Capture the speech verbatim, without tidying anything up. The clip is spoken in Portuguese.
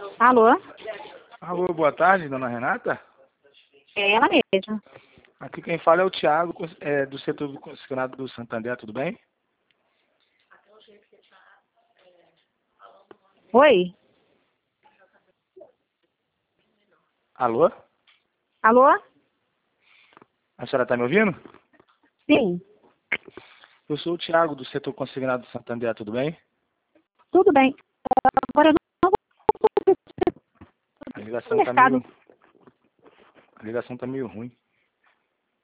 Alô? Alô, boa tarde, dona Renata. É ela mesma. Aqui quem fala é o Thiago, é, do setor do concessionário do Santander, tudo bem? Oi? Alô? Alô? A senhora está me ouvindo? Sim. Eu sou o Thiago, do setor consignado do Santander, tudo bem? Tudo bem. Agora eu não vou A ligação no está meio... mercado. A ligação tá meio ruim.